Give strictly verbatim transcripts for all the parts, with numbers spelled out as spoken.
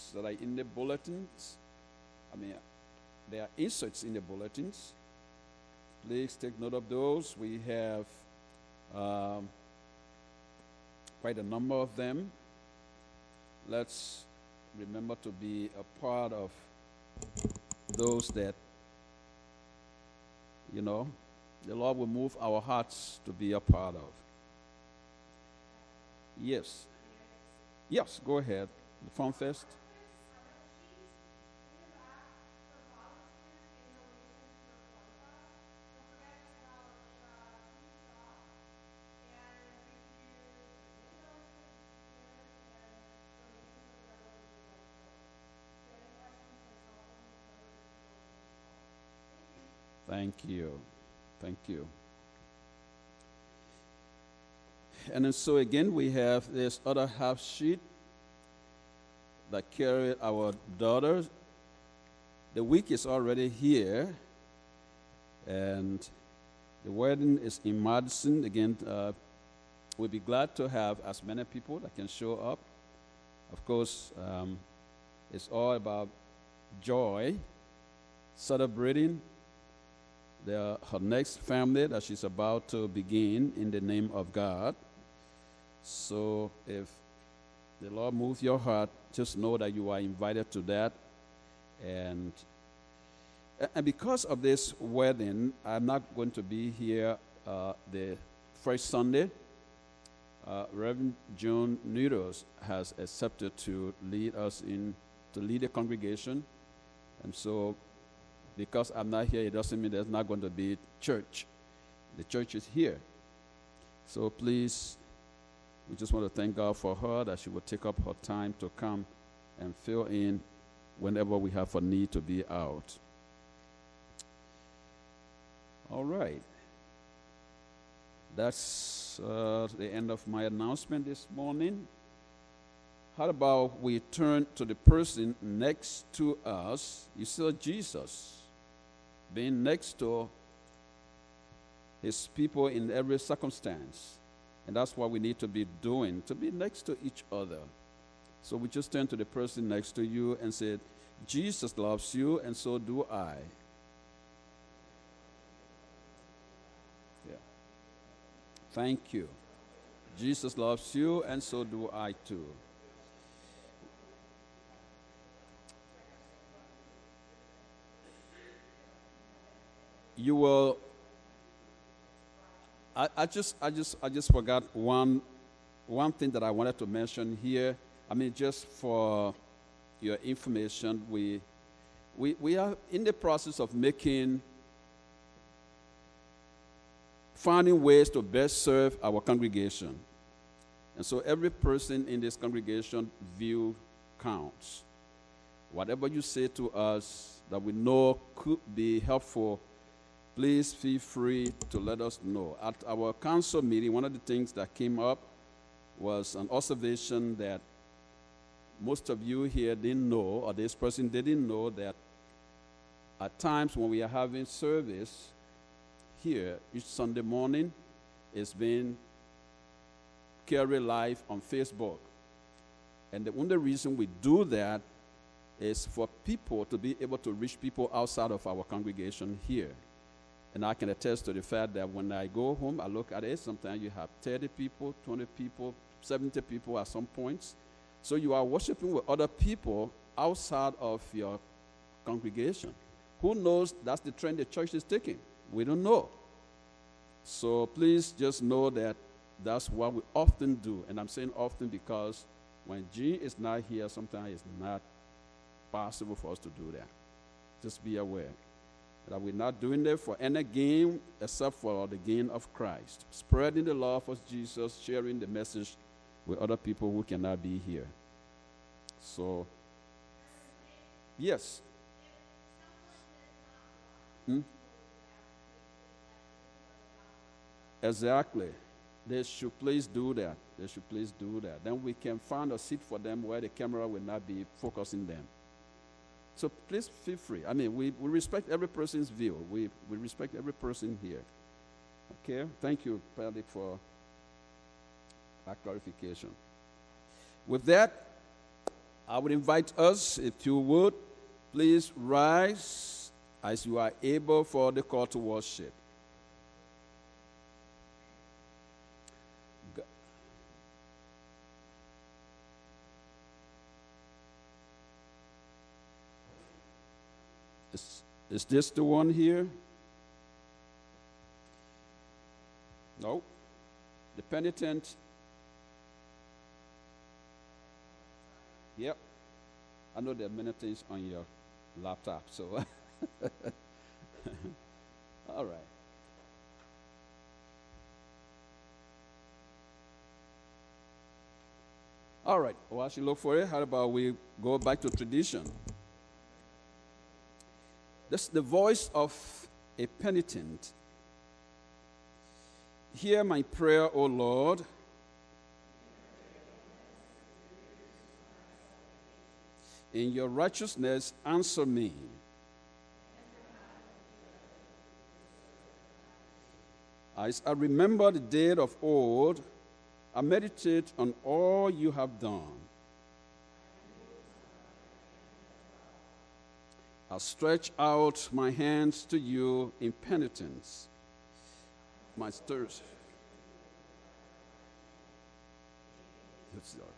things that are in the bulletins. I mean, there are inserts in the bulletins. Please take note of those. We have um, quite a number of them. Let's remember to be a part of those that, you know, the Lord will move our hearts to be a part of. Yes. Yes, go ahead. The phone first. Thank you. Thank you. And then so again, we have this other half sheet that carry our daughters. The week is already here, and the wedding is in Madison. Again, uh, we'll be glad to have as many people that can show up. Of course, um, it's all about joy, celebrating the, her next family that she's about to begin in the name of God. So if the Lord moves your heart, just know that you are invited to that. And, and because of this wedding, I'm not going to be here uh, the first Sunday. Uh, Reverend John Needles has accepted to lead us in, to lead the congregation. And so because I'm not here, it doesn't mean there's not going to be church. The church is here. So please, we just want to thank God for her, that she will take up her time to come and fill in whenever we have a need to be out. All right. That's uh, the end of my announcement this morning. How about we turn to the person next to us? You saw Jesus being next to his people in every circumstance. And that's what we need to be doing, to be next to each other. So we just turn to the person next to you and say, Jesus loves you, and so do I. Yeah. Thank you. Jesus loves you, and so do I too. You will. I, I just, I just, I just forgot one, one thing that I wanted to mention here. I mean, just for your information, we, we, we are in the process of making, finding ways to best serve our congregation. And so every person in this congregation view counts. Whatever you say to us that we know could be helpful, please feel free to let us know. At our council meeting, one of the things that came up was an observation that most of you here didn't know, or this person didn't know, that at times when we are having service here each Sunday morning, it's being carried live on Facebook. And the only reason we do that is for people to be able to reach people outside of our congregation here. And I can attest to the fact that when I go home, I look at it, sometimes you have thirty people, twenty people, seventy people at some points. So you are worshiping with other people outside of your congregation. Who knows? That's the trend the church is taking. We don't know. So please just know that that's what we often do. And I'm saying often because when Jean is not here, sometimes it's not possible for us to do that. Just be aware that we're not doing it for any gain except for the gain of Christ. Spreading the love of Jesus, sharing the message with other people who cannot be here. So, yes. Hmm? Exactly. They should please do that. They should please do that. Then we can find a seat for them where the camera will not be focusing them. So please feel free. I mean, we, we respect every person's view. We, we respect every person here. Okay? Thank you, Paddy, for that clarification. With that, I would invite us, if you would, please rise as you are able for the call to worship. Is, is this the one here? No. The penitent. Yep. I know there are many things on your laptop, so. All right. All right. Well, I should look for it. How about we go back to tradition? This is the voice of a penitent. Hear my prayer, O Lord. In your righteousness, answer me. As I remember the day of old, I meditate on all you have done. I stretch out my hands to you in penitence. My thirst. Yes, Lord.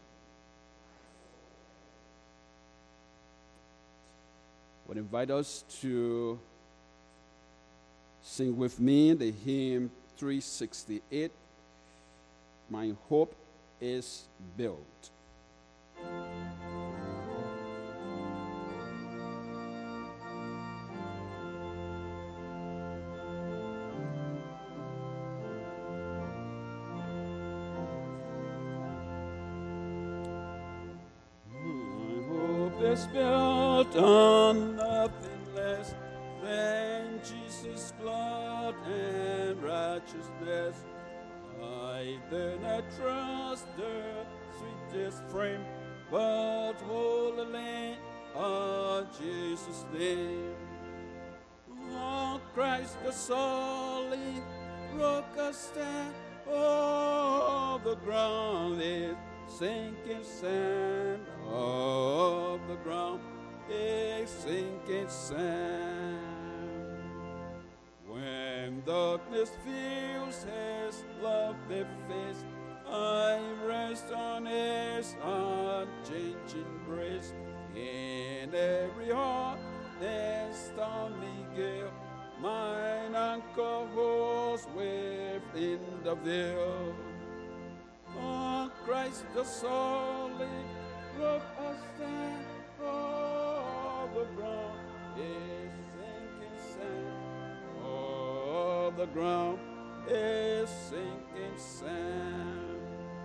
I would invite us to sing with me the hymn three sixty-eight, My Hope is Built. Is built on nothing less than Jesus' blood and righteousness. I dare not trust the sweetest frame, but wholly on Jesus' name. On Christ the solid rock I stand, all the ground is sinking sand, all the ground is sinking sand. When darkness fills his lovely face, I rest on his unchanging grace. In every heart and stormy gale, mine anchor holds within the veil. On Christ the solid rock I stand, all the ground is sinking sand, all the ground is sinking sand.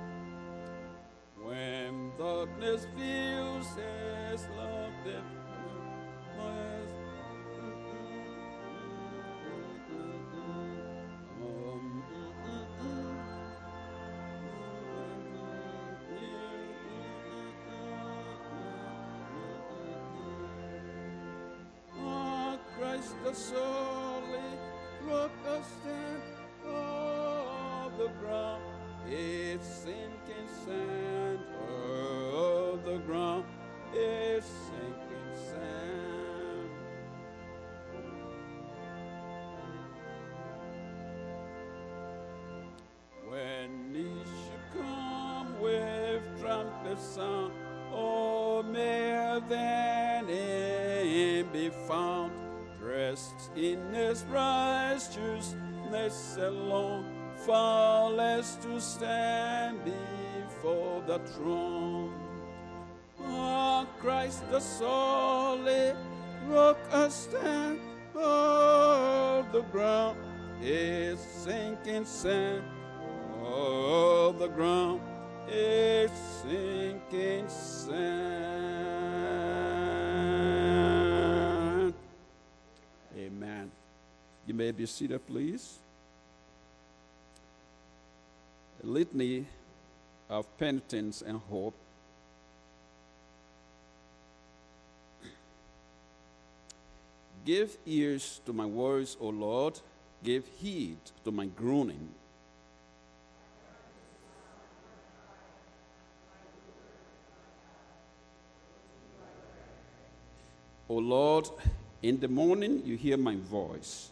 When darkness fills his love, the the solid rock I stand, all the ground is sinking sand, all the ground is sinking sand. When he should come with trumpet sound, oh, may then him be found, dressed in his righteousness alone, far less to stand before the throne. On Christ the solid rock I stand, all the ground is sinking sand, all the ground is sinking sand. Amen. You may be seated, please. A litany of penitence and hope. Give ears to my words, O Lord. Give heed to my groaning. O Lord, in the morning you hear my voice.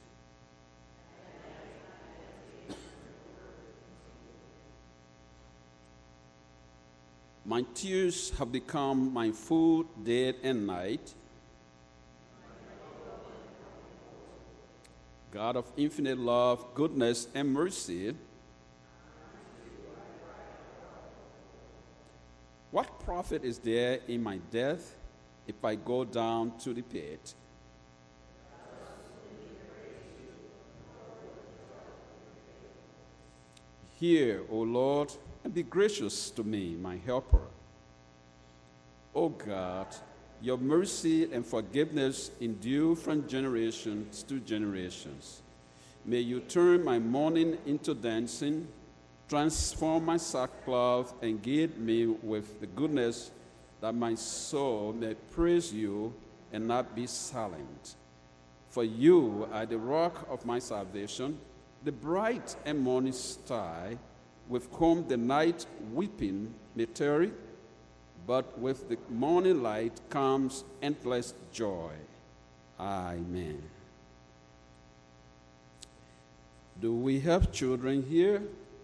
My tears have become my food day and night. God of infinite love, goodness, and mercy, what profit is there in my death if I go down to the pit? Hear, O Lord, and be gracious to me, my helper. O God, your mercy and forgiveness endure from generations to generations. May you turn my mourning into dancing, transform my sackcloth, and gild me with the goodness, that my soul may praise you and not be silent. For you are the rock of my salvation, the bright and morning star, with whom the night weeping may tarry, but with the morning light comes endless joy. Amen. Do we have children here?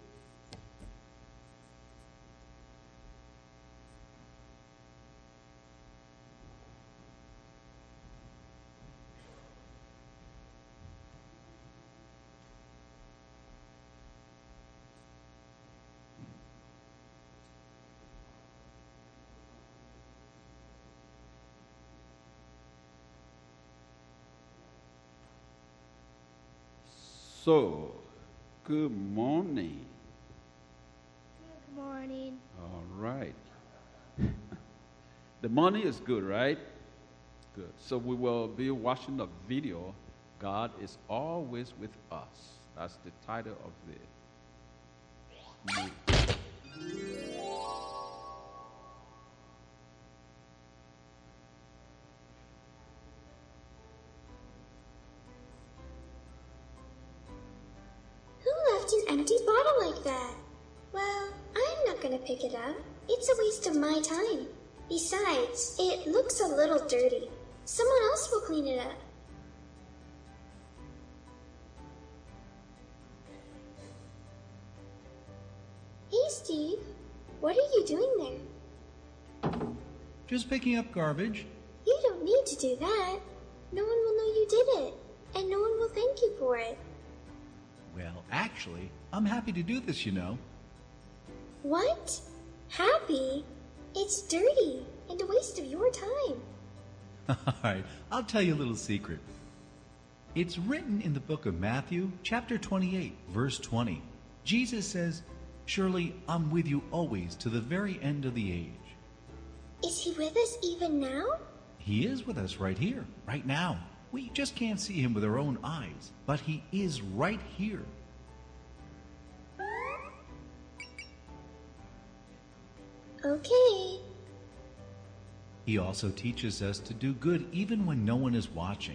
So, good morning. Good morning. All right. The morning is good, right? Good. So we will be watching the video, God is Always With Us. That's the title of the movie. An empty bottle like that? Well, I'm not gonna pick it up. It's a waste of my time. Besides, it looks a little dirty. Someone else will clean it up. Hey, Steve. What are you doing there? Just picking up garbage. You don't need to do that. No one will know you did it, and no one will thank you for it. Well, actually, I'm happy to do this, you know. What? Happy? It's dirty and a waste of your time. All right, I'll tell you a little secret. It's written in the book of Matthew, chapter twenty-eight, verse twenty. Jesus says, "Surely I'm with you always to the very end of the age." Is he with us even now? He is with us right here, right now. We just can't see him with our own eyes, but he is right here. Okay. He also teaches us to do good even when no one is watching.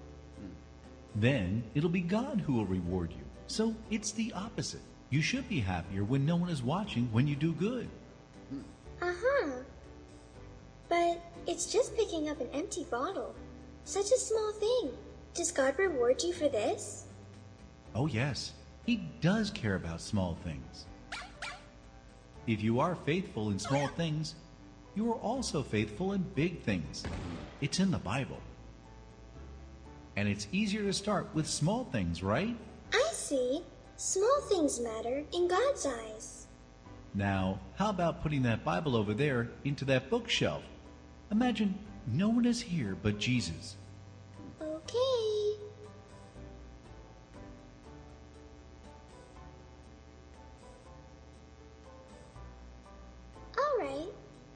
Then it'll be God who will reward you. So it's the opposite. You should be happier when no one is watching when you do good. Uh-huh. But it's just picking up an empty bottle. Such a small thing. Does God reward you for this? Oh yes, he does care about small things. If you are faithful in small things, you are also faithful in big things. It's in the Bible. And it's easier to start with small things, right? I see. Small things matter in God's eyes. Now, how about putting that Bible over there into that bookshelf? Imagine no one is here but Jesus. Okay. All right.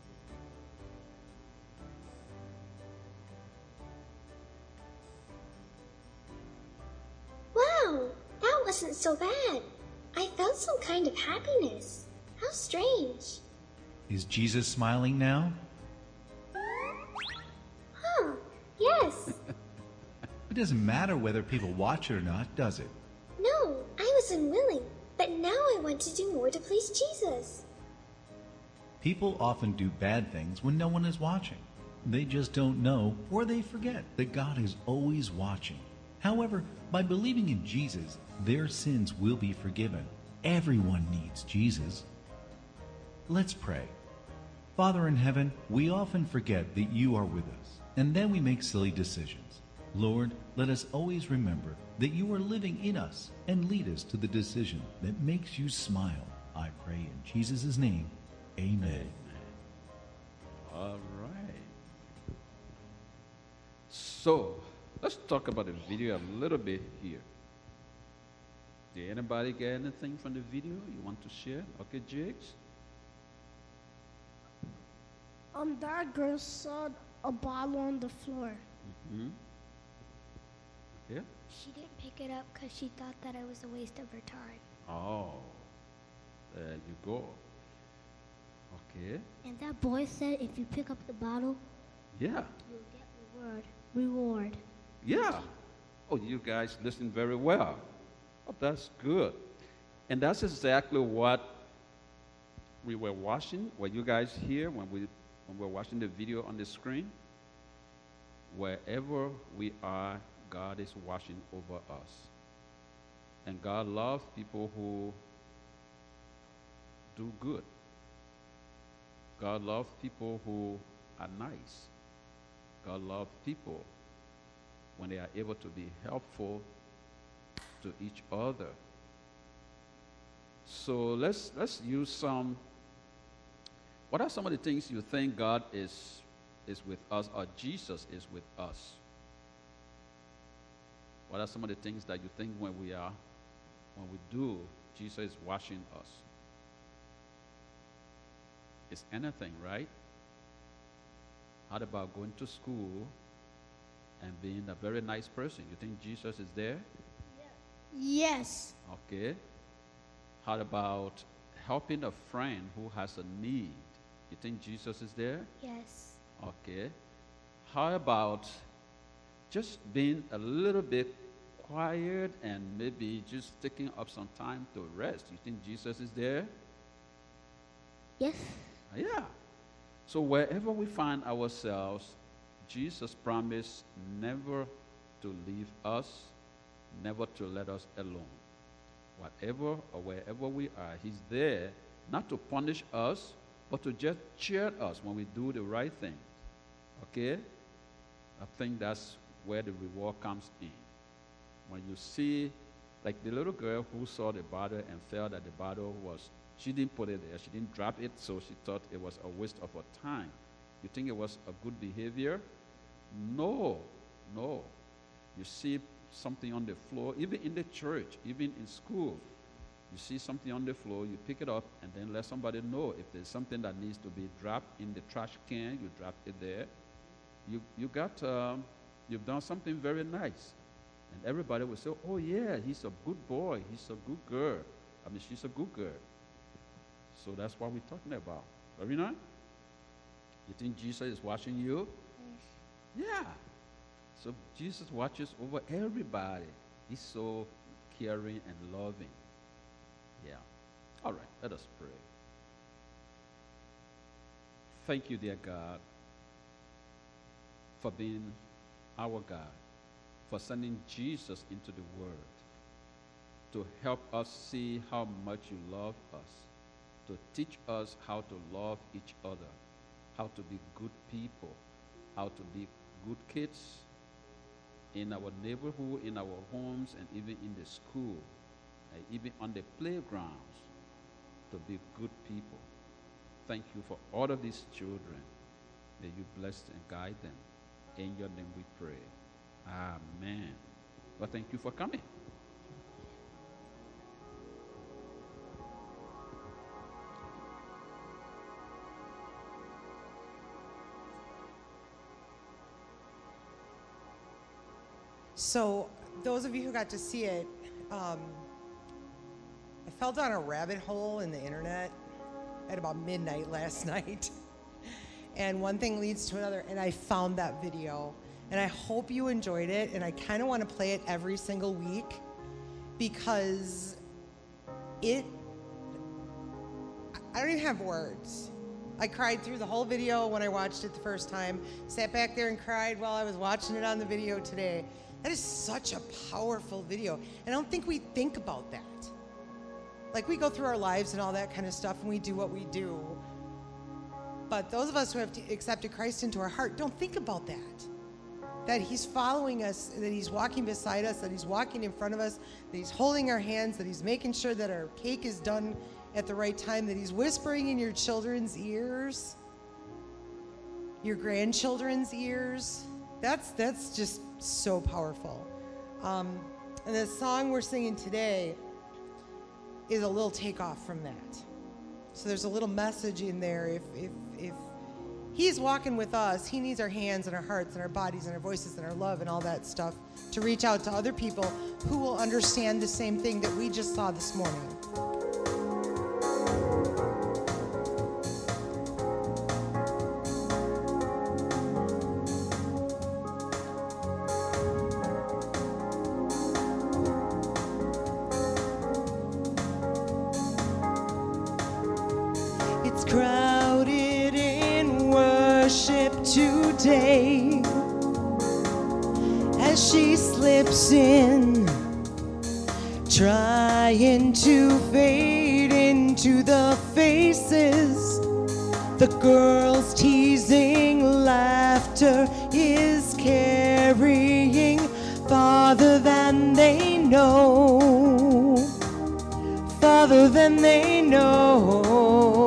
Wow, that wasn't so bad. I felt some kind of happiness. How strange. Is Jesus smiling now? Huh, yes. It doesn't matter whether people watch it or not, does it? No, I was unwilling, but now I want to do more to please Jesus. People often do bad things when no one is watching. They just don't know, or they forget that God is always watching. However, by believing in Jesus, their sins will be forgiven. Everyone needs Jesus. Let's pray. Father in heaven, we often forget that you are with us, and then we make silly decisions. Lord, let us always remember that you are living in us and lead us to the decision that makes you smile. I pray in Jesus' name. Amen. All right. So, let's talk about the video a little bit here. Did anybody get anything from the video you want to share? Okay, Jakes? Um, that girl saw a bottle on the floor. Mm-hmm. Okay. She didn't pick it up because she thought that it was a waste of her time. Oh, there you go. Okay. And that boy said if you pick up the bottle, Yeah. you'll get reward. Reward. Yeah. Oh, you guys listen very well. Oh, that's good. And that's exactly what we were watching. Were you guys here when we when we were watching the video on the screen? Wherever we are, God is watching over us. And God loves people who do good. God loves people who are nice. God loves people when they are able to be helpful to each other. So let's let's use some. What are some of the things you think God is is with us, or Jesus is with us? What are some of the things that you think when we are when we do, Jesus is watching us? It's anything, right? How about going to school and being a very nice person? You think Jesus is there? Yes. Okay. How about helping a friend who has a need? You think Jesus is there? Yes. Okay. How about just being a little bit quiet and maybe just taking up some time to rest? You think Jesus is there? Yes. Yeah. So wherever we find ourselves, Jesus promised never to leave us, never to let us alone. Whatever or wherever we are, he's there not to punish us, but to just cheer us when we do the right thing. Okay? I think that's where the reward comes in. When you see, like the little girl who saw the bottle and felt that the bottle was, she didn't put it there, she didn't drop it, so she thought it was a waste of her time. You think it was a good behavior? No, no. You see something on the floor, even in the church, even in school, you see something on the floor, you pick it up and then let somebody know. If there's something that needs to be dropped in the trash can, you drop it there. You you got um, you've done something very nice, and everybody will say, "Oh yeah, he's a good boy. He's a good girl. I mean, she's a good girl." So that's what we're talking about. Arena? You think Jesus is watching you? Yeah. So Jesus watches over everybody. He's so caring and loving. Yeah. All right, let us pray. Thank you, dear God, for being our God, for sending Jesus into the world to help us see how much you love us, to teach us how to love each other, how to be good people, how to be good kids in our neighborhood, in our homes, and even in the school, and even on the playgrounds, to be good people. Thank you for all of these children. May you bless and guide them. In your name we pray. Amen. Well, thank you for coming. So, those of you who got to see it, um, I fell down a rabbit hole in the internet at about midnight last night. And one thing leads to another, and I found that video. And I hope you enjoyed it, and I kind of want to play it every single week because it, I don't even have words. I cried through the whole video when I watched it the first time. Sat back there and cried while I was watching it on the video today. That is such a powerful video. And I don't think we think about that. Like, we go through our lives and all that kind of stuff, and we do what we do. But those of us who have accepted Christ into our heart don't think about that. That he's following us, that he's walking beside us, that he's walking in front of us, that he's holding our hands, that he's making sure that our cake is done at the right time, that he's whispering in your children's ears, your grandchildren's ears. That's that's just so powerful. Um, and the song we're singing today is a little takeoff from that. So there's a little message in there. If if if he's walking with us, he needs our hands and our hearts and our bodies and our voices and our love and all that stuff to reach out to other people who will understand the same thing that we just saw this morning. It's crowded in worship today as she slips in, trying to fade into the faces. The girls' teasing laughter is carrying farther than they know, farther than they know.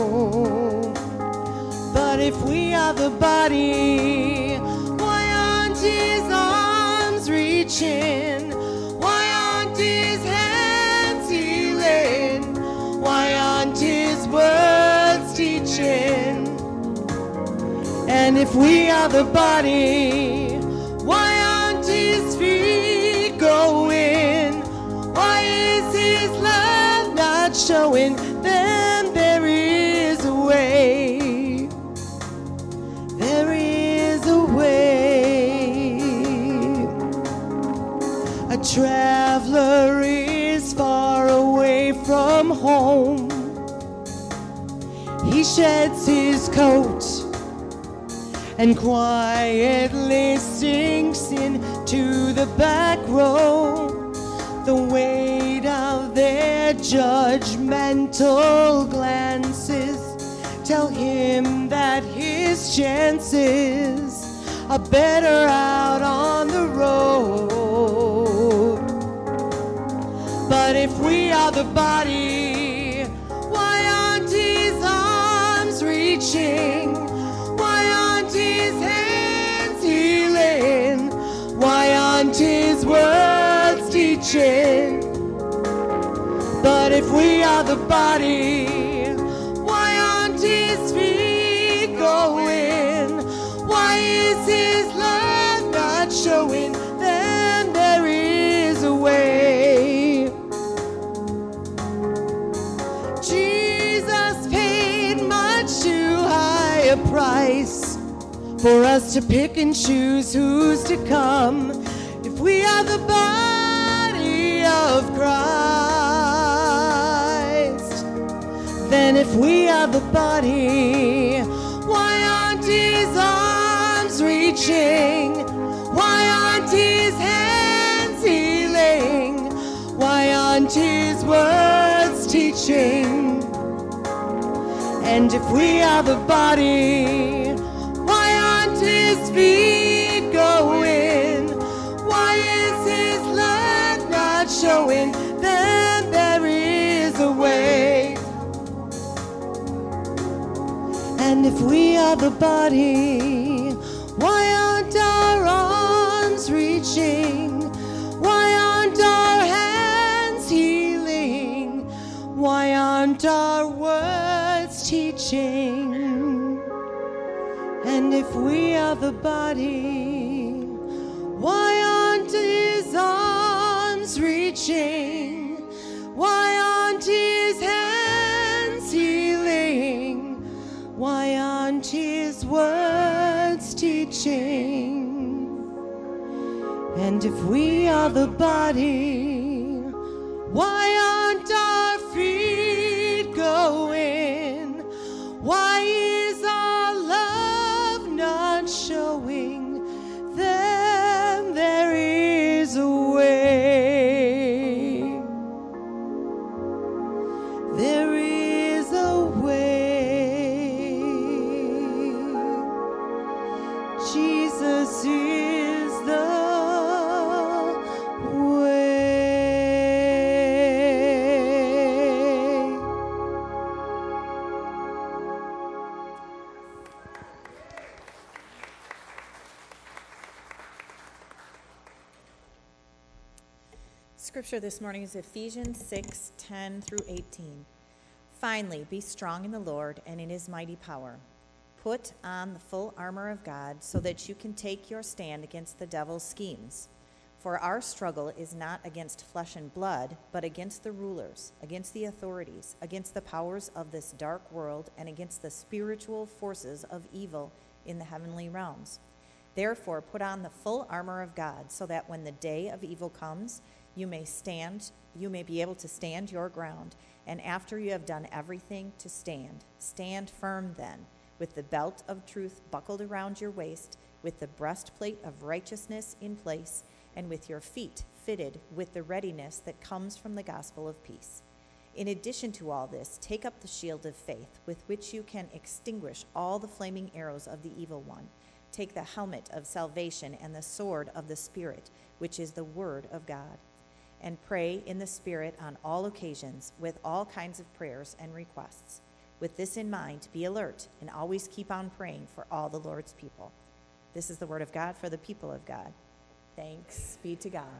But if we are the body, why aren't his arms reaching? Why aren't his hands healing? Why aren't his words teaching? And if we are the body, why aren't his feet going? Why is his love not showing? Then there is a way. There is a way. A traveler is far away from home. He sheds his coat and quietly sinks into the back row. The weight of their judgmental glances tell him that his chances are better out on the road. But if we are the body, why aren't his arms reaching? Why aren't his hands healing? Why aren't his words teaching? But if we are the body, why aren't his feet going? Why is his love not showing? Then there is a way. Jesus paid much too high a price for us to pick and choose who's to come. If we are the body of Christ, then if we are the body, why aren't his arms reaching? Why aren't his hands healing? Why aren't his words teaching? And if we are the body, why aren't his feet going? Why is his love not showing? Then there is a way. And if we are the body, why aren't our arms reaching? Why aren't our hands healing? Why aren't our words teaching? And if we are the body, why aren't his arms reaching? Why aren't his hands healing? Why aren't his words teaching? And if we are the body, why aren't our feet going? Why Jesus is the way. Scripture this morning is Ephesians six, ten through eighteen. Finally, be strong in the Lord and in his mighty power. Put on the full armor of God so that you can take your stand against the devil's schemes. For our struggle is not against flesh and blood, but against the rulers, against the authorities, against the powers of this dark world, and against the spiritual forces of evil in the heavenly realms. Therefore, put on the full armor of God so that when the day of evil comes, you may stand, you may be able to stand your ground, and after you have done everything to stand, stand firm then, with the belt of truth buckled around your waist, with the breastplate of righteousness in place, and with your feet fitted with the readiness that comes from the gospel of peace. In addition to all this, take up the shield of faith, with which you can extinguish all the flaming arrows of the evil one. Take the helmet of salvation and the sword of the Spirit, which is the word of God. And pray in the Spirit on all occasions with all kinds of prayers and requests. With this in mind, be alert and always keep on praying for all the Lord's people. This is the word of God for the people of God. Thanks be to God.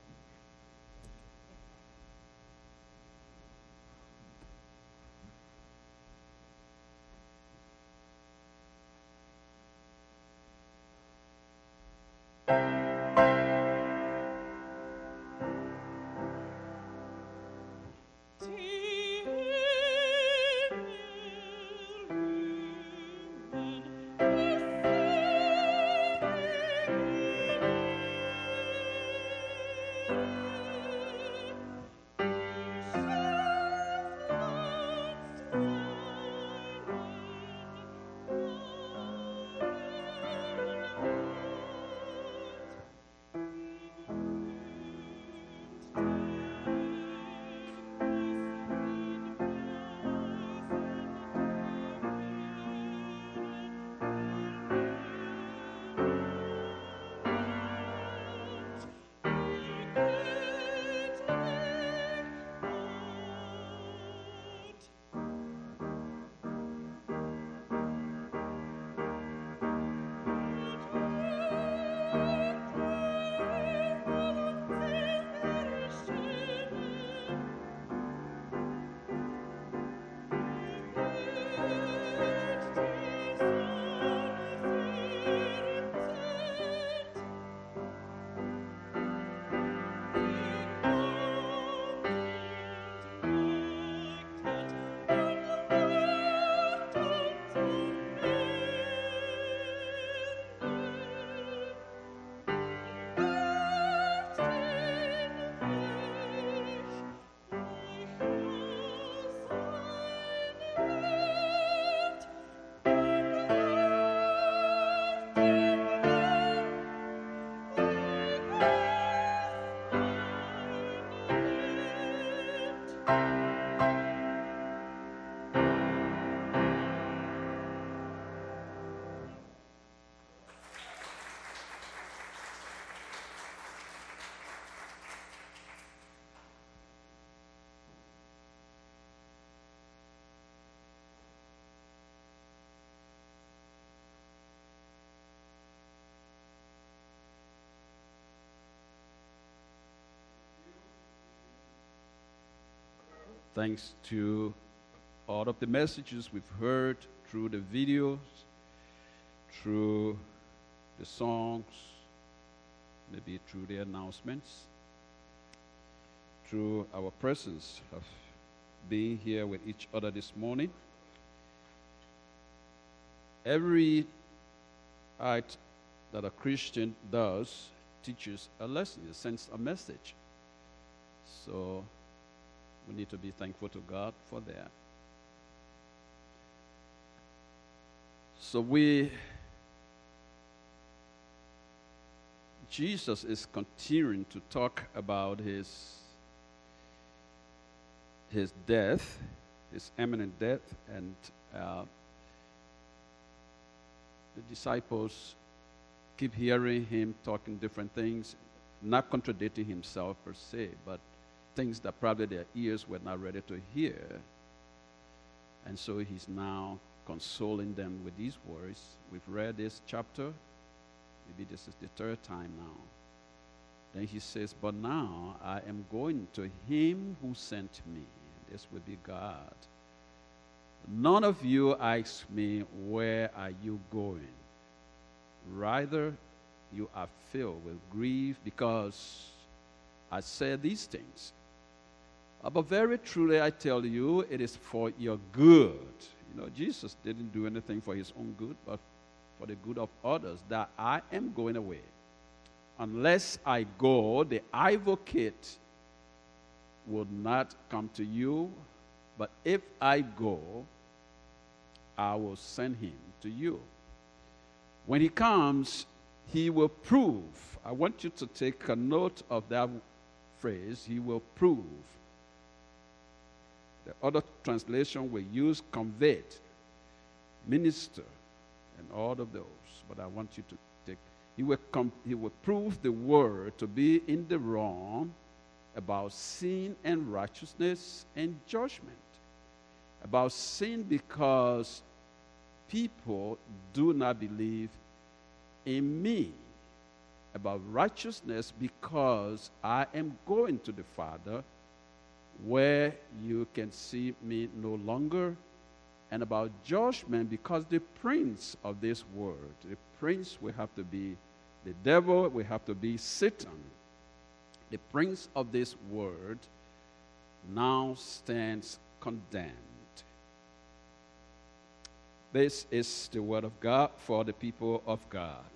Thanks to all of the messages we've heard through the videos, through the songs, maybe through the announcements, through our presence of being here with each other this morning. Every act that a Christian does teaches a lesson, it sends a message. So we need to be thankful to God for that. So we, Jesus is continuing to talk about his, his death, his imminent death, and uh, the disciples keep hearing him talking different things, not contradicting himself per se, but things that probably their ears were not ready to hear. And so he's now consoling them with these words. We've read this chapter. Maybe this is the third time now. Then he says, but now I am going to him who sent me. This will be God. None of you ask me, where are you going? Rather, you are filled with grief because I said these things. Uh, But very truly I tell you, it is for your good. You know, Jesus didn't do anything for his own good, but for the good of others, that I am going away. Unless I go, the advocate will not come to you, but if I go, I will send him to you. When he comes, he will prove. I want you to take a note of that phrase, he will prove. The other translation will use conveyed, minister, and all of those. But I want you to take, he will, com- he will prove the word to be in the wrong about sin and righteousness and judgment. About sin because people do not believe in me. About righteousness because I am going to the Father where you can see me no longer. And about judgment because the prince of this world, the prince will have to be the devil, will have to be Satan. The prince of this world now stands condemned. This is the word of God for the people of God.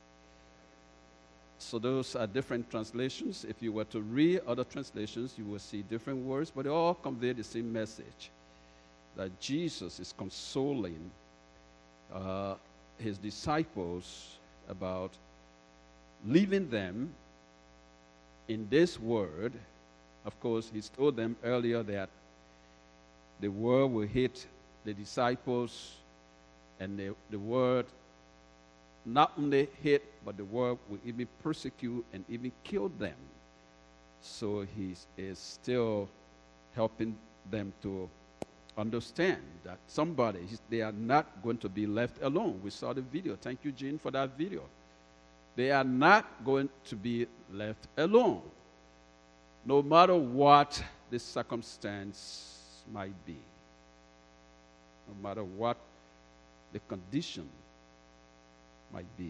So those are different translations. If you were to read other translations, you will see different words, but they all convey the same message, that Jesus is consoling uh, his disciples about leaving them in this world. Of course, he's told them earlier that the world will hate the disciples, and the, the word not only hate, but the world will even persecute and even kill them. So he is still helping them to understand that somebody, they are not going to be left alone. We saw the video. Thank you, Jean, for that video. They are not going to be left alone, no matter what the circumstance might be, no matter what the condition might be.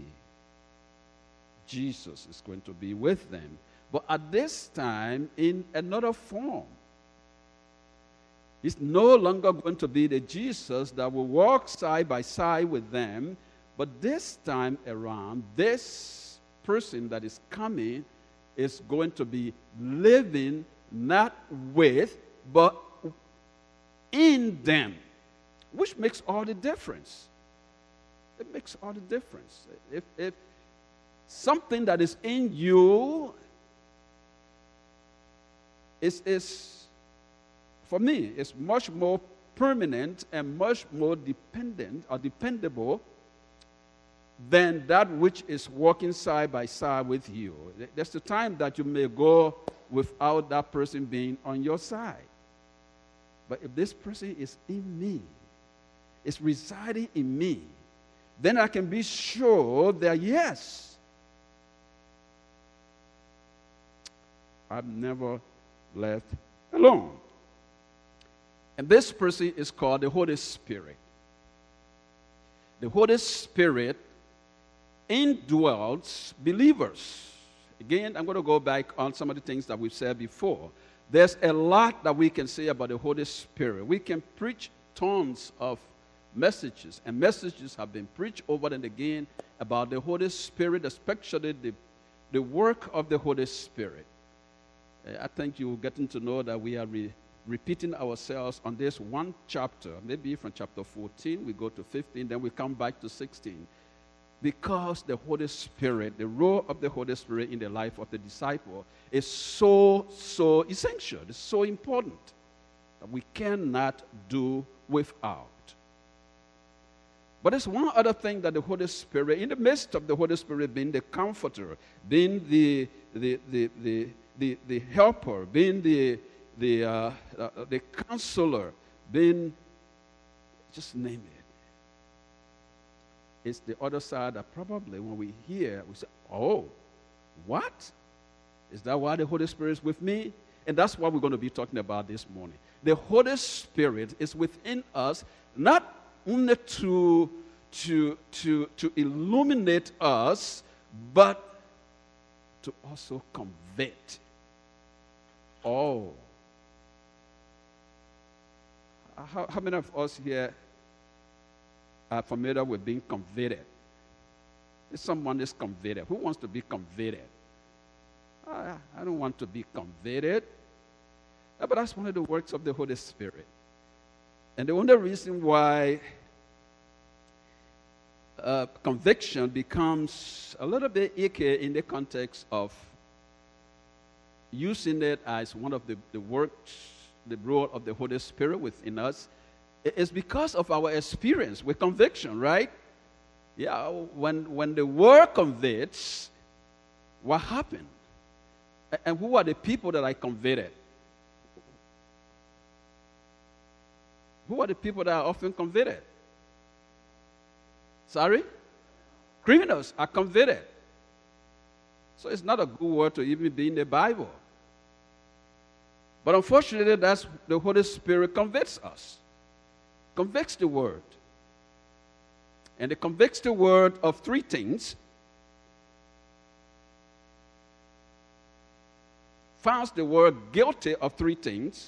Jesus is going to be with them, but at this time in another form. He's no longer going to be the Jesus that will walk side by side with them, but this time around, this person that is coming is going to be living not with, but in them, which makes all the difference. It makes all the difference. If, if something that is in you is, is, for me, is much more permanent and much more dependent or dependable than that which is walking side by side with you. There's the time that you may go without that person being on your side. But if this person is in me, is residing in me, then I can be sure that, yes, I'm never left alone. And this person is called the Holy Spirit. The Holy Spirit indwells believers. Again, I'm going to go back on some of the things that we've said before. There's a lot that we can say about the Holy Spirit. We can preach tons of messages, and messages have been preached over and again about the Holy Spirit, especially the, the work of the Holy Spirit. Uh, I think you're getting to know that we are re- repeating ourselves on this one chapter, maybe from chapter fourteen, we go to fifteen, then we come back to sixteen. Because the Holy Spirit, the role of the Holy Spirit in the life of the disciple is so, so essential. It's so important that we cannot do without. But there's one other thing that the Holy Spirit, in the midst of the Holy Spirit being the comforter, being the the the the, the, the helper, being the the uh, uh, the counselor, being, just name it. It's the other side that probably when we hear, we say, oh, what? Is that why the Holy Spirit is with me? And that's what we're going to be talking about this morning. The Holy Spirit is within us, not only to, to, to, to illuminate us, but to also convict. Oh. How, how many of us here are familiar with being convicted? If someone is convicted, who wants to be convicted? I, I don't want to be convicted. But that's one of the works of the Holy Spirit. And the only reason why uh, conviction becomes a little bit icky in the context of using it as one of the, the works, the role of the Holy Spirit within us, is because of our experience with conviction, right? Yeah, when, when the word convicts, what happened? And who are the people that I convicted? Who are the people that are often convicted? Sorry? Criminals are convicted. So it's not a good word to even be in the Bible. But unfortunately, that's the Holy Spirit convicts us. Convicts the word. And it convicts the word of three things. Finds the word guilty of three things.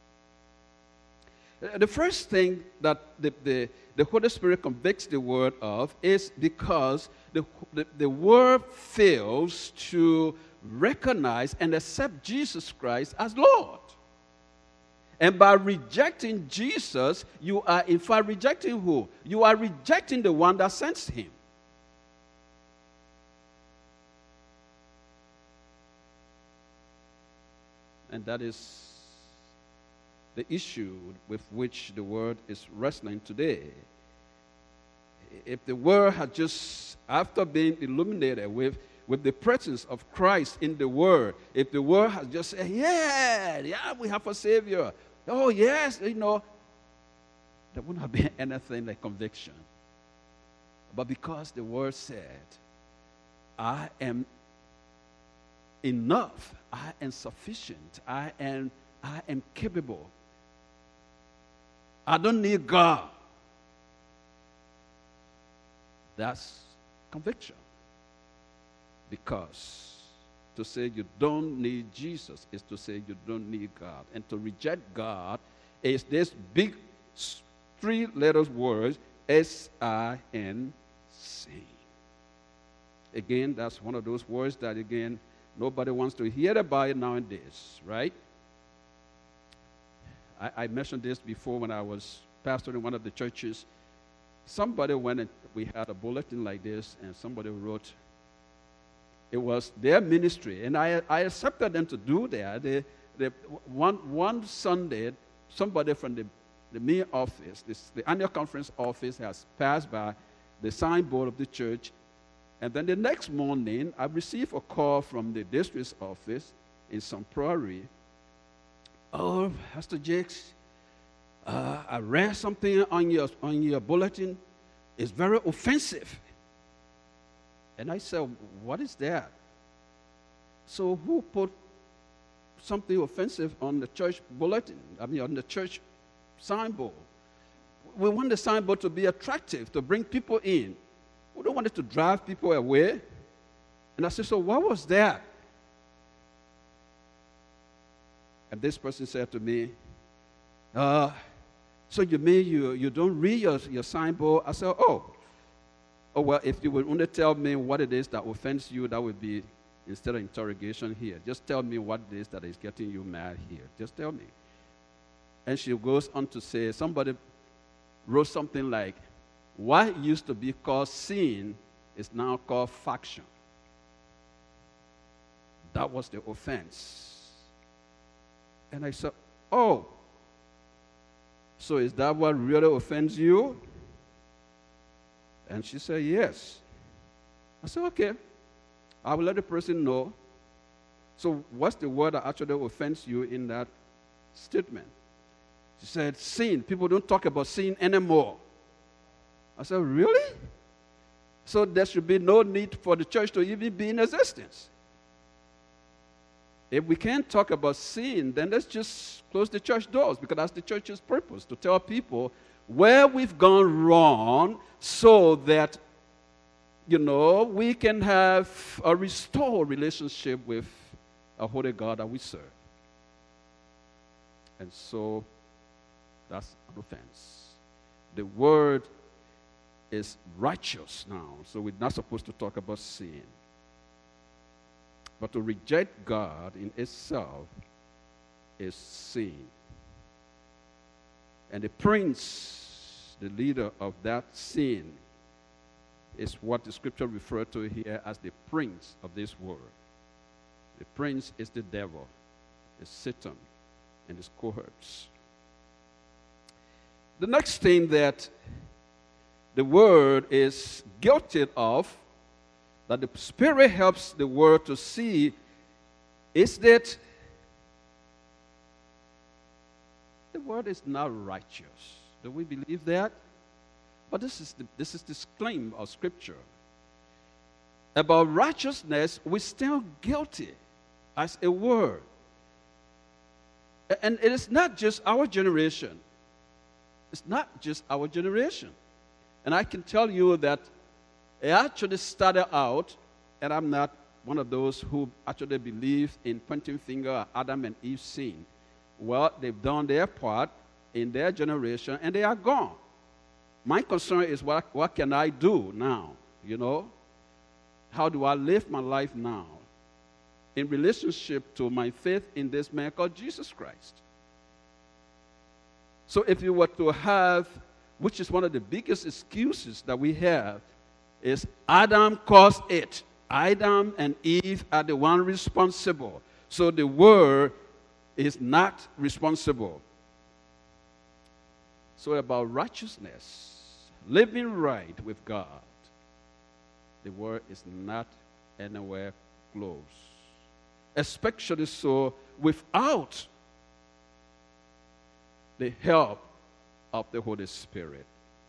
The first thing that the, the, the Holy Spirit convicts the word of is because the, the, the word fails to recognize and accept Jesus Christ as Lord. And by rejecting Jesus, you are in fact rejecting who? You are rejecting the one that sent him. And that is the issue with which the world is wrestling today. If the world had just, after being illuminated with, with the presence of Christ in the world, if the world had just said, yeah, yeah, we have a Savior. Oh, yes, you know, there wouldn't have been anything like conviction. But because the word said, I am enough, I am sufficient, I am, I am capable, I don't need God. That's conviction. Because to say you don't need Jesus is to say you don't need God. And to reject God is this big three letters words, S I N C. Again, that's one of those words that, again, nobody wants to hear about it nowadays, right? I, I mentioned this before when I was pastoring one of the churches. Somebody went and we had a bulletin like this, and somebody wrote, it was their ministry, and I, I accepted them to do that. They, they, one, one Sunday, somebody from the, the main office, this, the annual conference office, has passed by the signboard of the church, and then the next morning, I received a call from the district's office in some Prairie. Oh, Pastor Jakes, uh, I read something on your, on your bulletin. It's very offensive. And I said, what is that? So who put something offensive on the church bulletin? I mean, on the church signboard. We want the signboard to be attractive, to bring people in. We don't want it to drive people away. And I said, so what was that? And this person said to me, uh, so you mean you, you don't read your, your signboard? I said, oh. Oh, well, if you would only tell me what it is that offends you, that would be, instead of interrogation here, just tell me what it is that is getting you mad here. Just tell me. And she goes on to say, somebody wrote something like, what used to be called sin is now called faction. That was the offense. And I said, oh, so is that what really offends you? And she said, yes. I said, okay. I will let the person know. So what's the word that actually offends you in that statement? She said, sin. People don't talk about sin anymore. I said, really? So there should be no need for the church to even be in existence. If we can't talk about sin, then let's just close the church doors, because that's the church's purpose, to tell people where we've gone wrong so that, you know, we can have a restored relationship with a holy God that we serve. And so that's an offense. The word is righteous now, so we're not supposed to talk about sin. But to reject God in itself is sin. And the prince, the leader of that sin, is what the scripture refers to here as the prince of this world. The prince is the devil, is Satan and his cohorts. The next thing that the word is guilty of, that the Spirit helps the world to see, is that the word is not righteous. Do we believe that? But this is the, this is the claim of Scripture. About righteousness, we're still guilty as a word. And it is not just our generation. It's not just our generation. And I can tell you that it actually started out, and I'm not one of those who actually believe in pointing finger at Adam and Eve's sin. Well, they've done their part in their generation, and they are gone. My concern is what, what can I do now, you know? How do I live my life now in relationship to my faith in this man called Jesus Christ? So if you were to have, which is one of the biggest excuses that we have, is Adam caused it. Adam and Eve are the one responsible. So the word is not responsible. So about righteousness, living right with God, the word is not anywhere close. Especially so without the help of the Holy Spirit.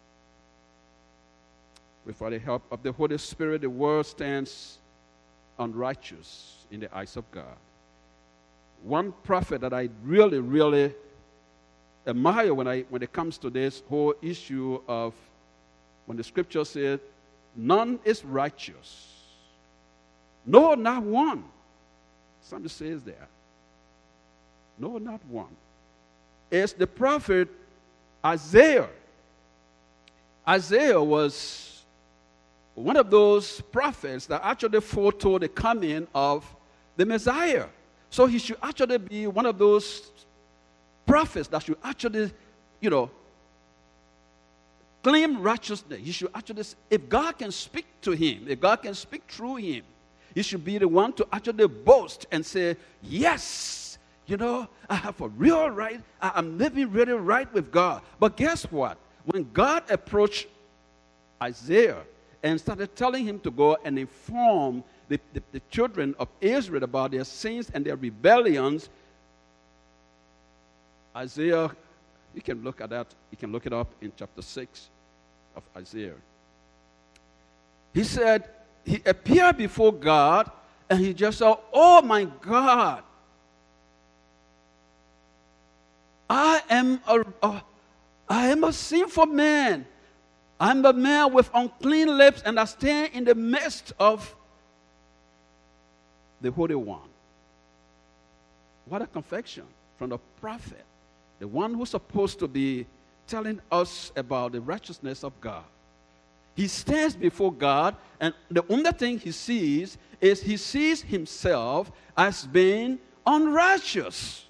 Without the help of the Holy Spirit, the world stands unrighteous in the eyes of God. One prophet that I really, really admire when, I, when it comes to this whole issue of when the scripture says, none is righteous. No, not one. Somebody says there. No, not one. It's the prophet Isaiah. Isaiah was one of those prophets that actually foretold the coming of the Messiah. So he should actually be one of those prophets that should actually, you know, claim righteousness. He should actually, if God can speak to him, if God can speak through him, he should be the one to actually boast and say, yes, you know, I have a real right, I'm living really right with God. But guess what? When God approached Isaiah and started telling him to go and inform the, the, the children of Israel about their sins and their rebellions, Isaiah, you can look at that, you can look it up in chapter six of Isaiah. He said, he appeared before God and he just said, oh my God, I am a, a I am a sinful man. I'm a man with unclean lips, and I stand in the midst of the Holy One. What a confession from the prophet, the one who's supposed to be telling us about the righteousness of God. He stands before God, and the only thing he sees is he sees himself as being unrighteous.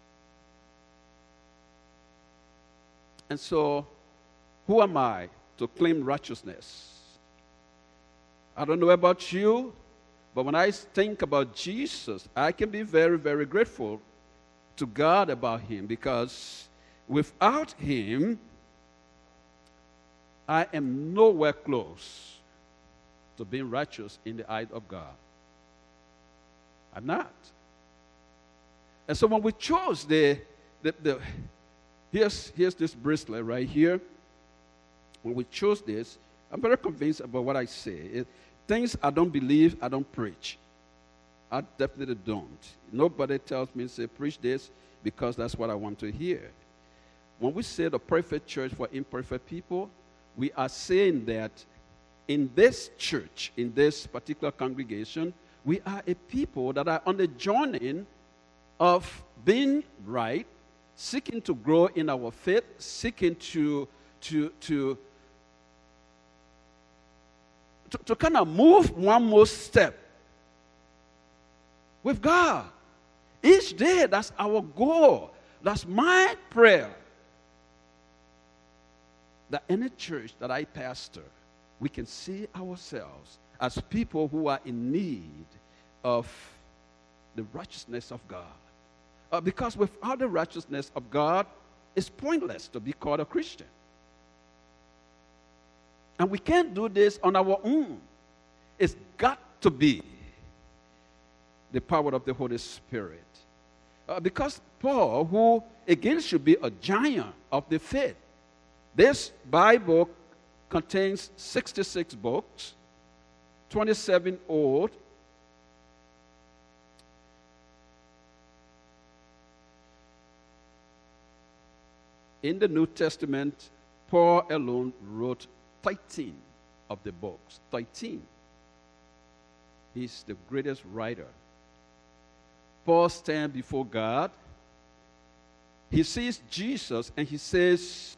And so, who am I to claim righteousness? I don't know about you, but when I think about Jesus, I can be very, very grateful to God about him, because without him, I am nowhere close to being righteous in the eyes of God. I'm not. And so when we chose the, the, the here's, here's this bracelet right here. When we chose this, I'm very convinced about what I say. It, things I don't believe, I don't preach. I definitely don't. Nobody tells me, say, preach this, because that's what I want to hear. When we say the perfect church for imperfect people, we are saying that in this church, in this particular congregation, we are a people that are on the journey of being right, seeking to grow in our faith, seeking to, to, to, to, to kind of move one more step with God. Each day, that's our goal. That's my prayer. That in a church that I pastor, we can see ourselves as people who are in need of the righteousness of God. Uh, because without the righteousness of God, it's pointless to be called a Christian. And we can't do this on our own. It's got to be the power of the Holy Spirit. Uh, because Paul, who again should be a giant of the faith, this Bible contains sixty-six books, twenty-seven old, in the New Testament, Paul alone wrote thirteen of the books. thirteen. He's the greatest writer. Paul stands before God. He sees Jesus and he says,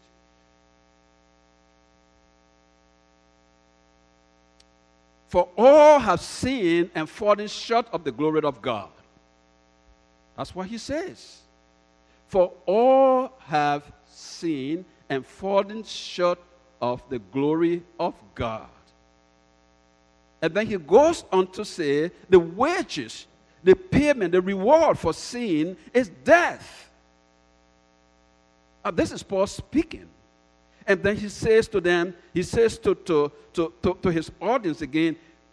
for all have sinned and fallen short of the glory of God. That's what he says. For all have sinned and fallen short of the glory of God. And then he goes on to say, the wages, the payment, the reward for sin is death. Uh, this is Paul speaking. And then he says to them, he says to, to, to, to, to his audience again,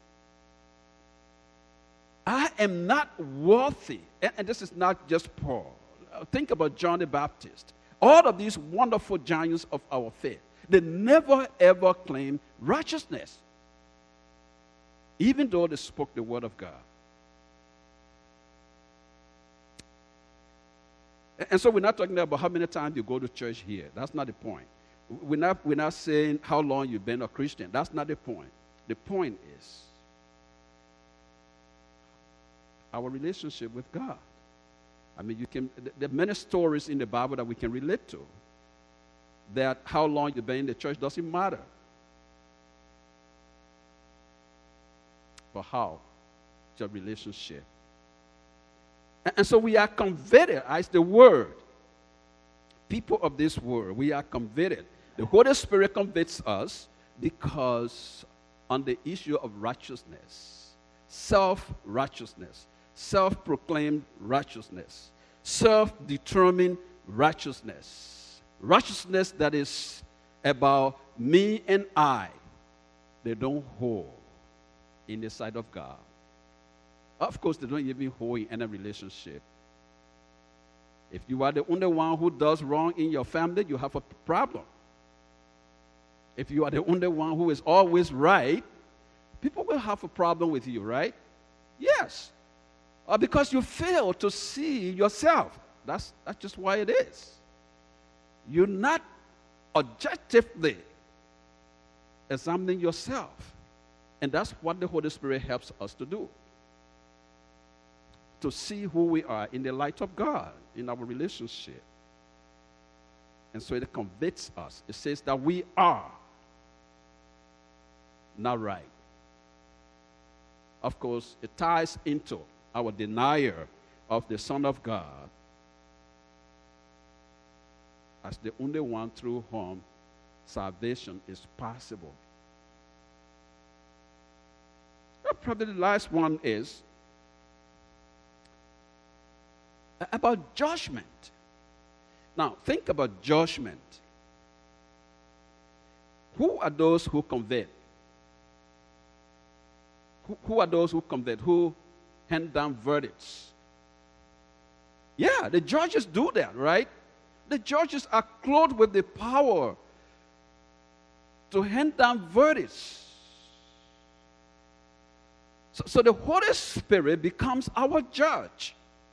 I am not worthy. And, and this is not just Paul. Uh, think about John the Baptist. All of these wonderful giants of our faith, they never ever claimed righteousness, even though they spoke the word of God. And, and so we're not talking about how many times you go to church here. That's not the point. We're not, we're not saying how long you've been a Christian. That's not the point. The point is our relationship with God. I mean, you can, there are many stories in the Bible that we can relate to. That how long you've been in the church doesn't matter. But how? Your relationship. And, and so we are converted as the word. People of this world, we are converted. The Holy Spirit convicts us because on the issue of righteousness, self-righteousness, self-proclaimed righteousness, self-determined righteousness, righteousness that is about me and I, they don't hold in the sight of God. Of course, they don't even hold in any relationship. If you are the only one who does wrong in your family, you have a problem. If you are the only one who is always right, people will have a problem with you, right? Yes. Uh, because you fail to see yourself. That's, that's just why it is. You're not objectively examining yourself. And that's what the Holy Spirit helps us to do. To see who we are in the light of God, in our relationship. And so it convicts us. It says that we are not right. Of course, it ties into our denial of the Son of God as the only one through whom salvation is possible. Well, probably the last one is about judgment. Now, think about judgment. Who are those who convict? Who, who are those who convict? Who hand down verdicts? Yeah, the judges do that, right? The judges are clothed with the power to hand down verdicts. So, so the Holy Spirit becomes our judge.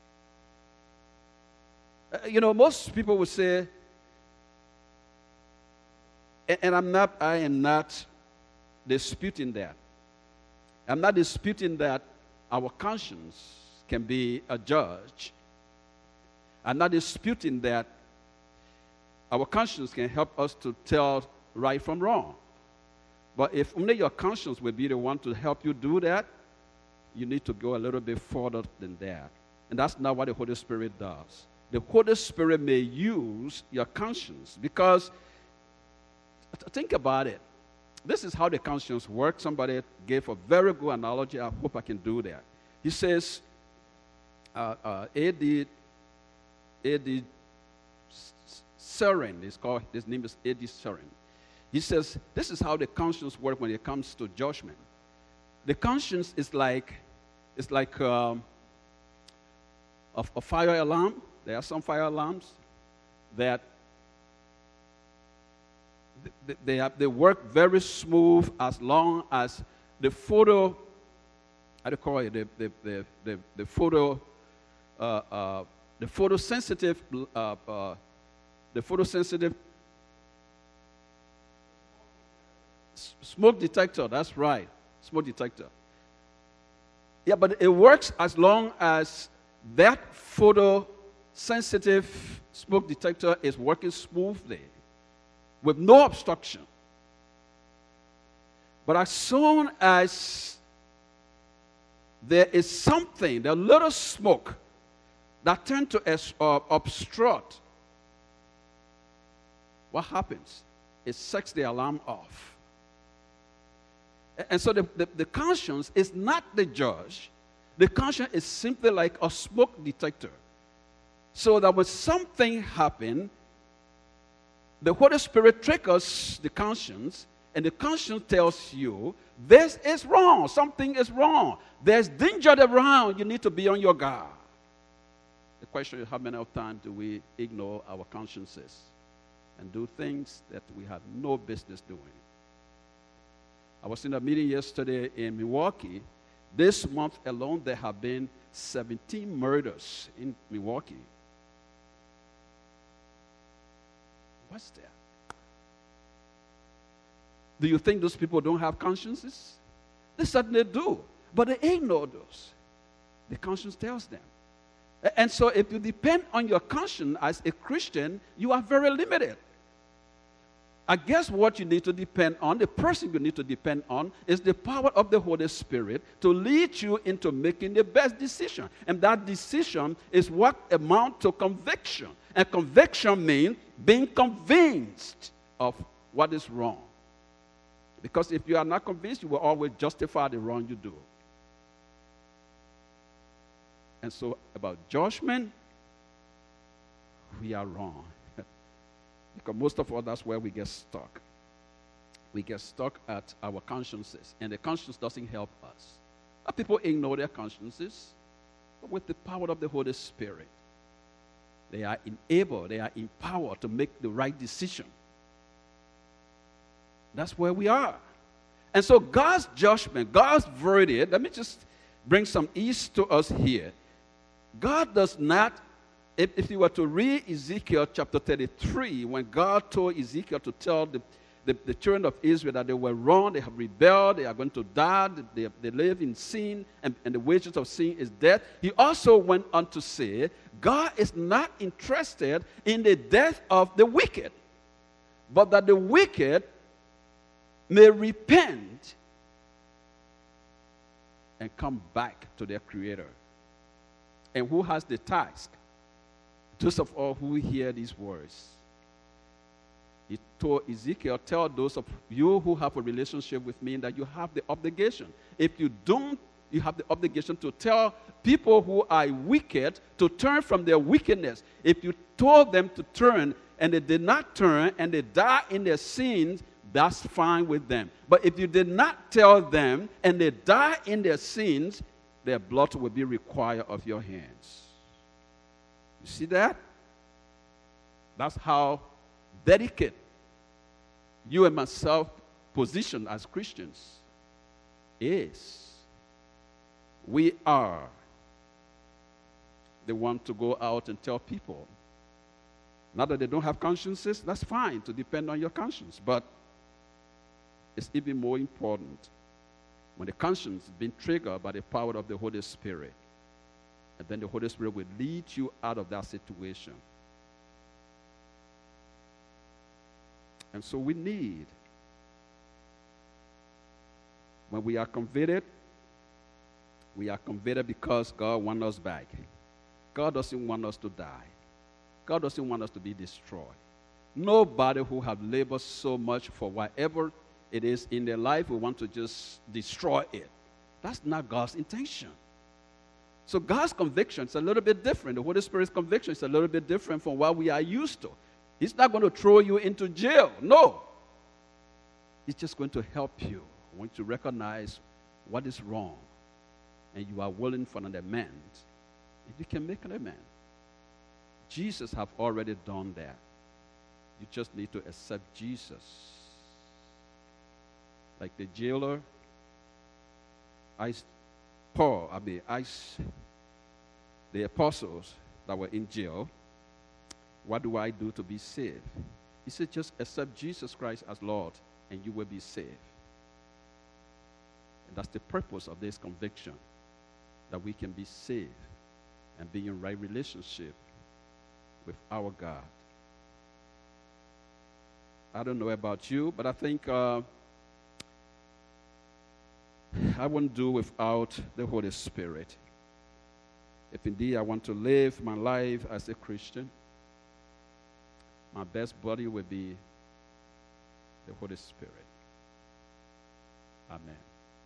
Uh, you know, most people would say, and, and I'm not, I am not disputing that. I'm not disputing that our conscience can be a judge. I'm not disputing that our conscience can help us to tell right from wrong. But if only your conscience will be the one to help you do that, you need to go a little bit further than that. And that's not what the Holy Spirit does. The Holy Spirit may use your conscience because, think about it. This is how the conscience works. Somebody gave a very good analogy. I hope I can do that. He says, uh, uh, A D A D Serin, is called, his name is A D Serin. He says, this is how the conscience works when it comes to judgment. The conscience is like, it's like um, a, a fire alarm. There are some fire alarms that they, they, have, they work very smooth as long as the photo, how do you call it, the, the, the, the, the photo, uh, uh, the photosensitive, uh, uh, the photosensitive smoke detector, that's right, smoke detector. Yeah, but it works as long as that photosensitive smoke detector is working smoothly with no obstruction. But as soon as there is something, the little smoke that tends to uh, obstruct, what happens? It sets the alarm off. And so the, the, the conscience is not the judge. The conscience is simply like a smoke detector. So that when something happens, the Holy Spirit triggers the conscience, and the conscience tells you, this is wrong, something is wrong. There's danger around, you need to be on your guard. The question is, how many of times do we ignore our consciences and do things that we have no business doing? I was in a meeting yesterday in Milwaukee. This month alone, there have been seventeen murders in Milwaukee. What's that? Do you think those people don't have consciences? They certainly do, but they ignore those. The conscience tells them. And so if you depend on your conscience as a Christian, you are very limited. I guess what you need to depend on, the person you need to depend on, is the power of the Holy Spirit to lead you into making the best decision. And that decision is what amounts to conviction. And conviction means being convinced of what is wrong. Because if you are not convinced, you will always justify the wrong you do. And so about judgment, we are wrong. Because most of all, that's where we get stuck. We get stuck at our consciences, and the conscience doesn't help us. But people ignore their consciences, but with the power of the Holy Spirit, they are enabled, they are empowered to make the right decision. That's where we are. And so God's judgment, God's verdict, let me just bring some ease to us here. God does not, if, if you were to read Ezekiel chapter thirty-three, when God told Ezekiel to tell the, the, the children of Israel that they were wrong, they have rebelled, they are going to die, they, they live in sin, and, and the wages of sin is death. He also went on to say, God is not interested in the death of the wicked, but that the wicked may repent and come back to their Creator. And who has the task? Those of all who hear these words. He told Ezekiel, tell those of you who have a relationship with me that you have the obligation. If you don't, you have the obligation to tell people who are wicked to turn from their wickedness. If you told them to turn and they did not turn and they die in their sins, that's fine with them. But if you did not tell them and they die in their sins, their blood will be required of your hands. You see that? That's how delicate you and myself position as Christians is. We are the one to go out and tell people. Not that they don't have consciences, that's fine to depend on your conscience, but it's even more important when the conscience is being triggered by the power of the Holy Spirit. And then the Holy Spirit will lead you out of that situation. And so we need, when we are convicted, we are convicted because God wants us back. God doesn't want us to die. God doesn't want us to be destroyed. Nobody who have labored so much for whatever it is in their life will want to just destroy it. That's not God's intention. So God's conviction is a little bit different. The Holy Spirit's conviction is a little bit different from what we are used to. He's not going to throw you into jail. No. He's just going to help you. I want you to recognize what is wrong. And you are willing for an amendment. If you can make an amendment. Jesus have already done that. You just need to accept Jesus. Like the jailer, I, Paul, I mean, I, the apostles that were in jail, what do I do to be saved? He said, just accept Jesus Christ as Lord, and you will be saved. And that's the purpose of this conviction, that we can be saved and be in right relationship with our God. I don't know about you, but I think uh, I wouldn't do without the Holy Spirit. If indeed I want to live my life as a Christian, my best buddy will be the Holy Spirit. Amen.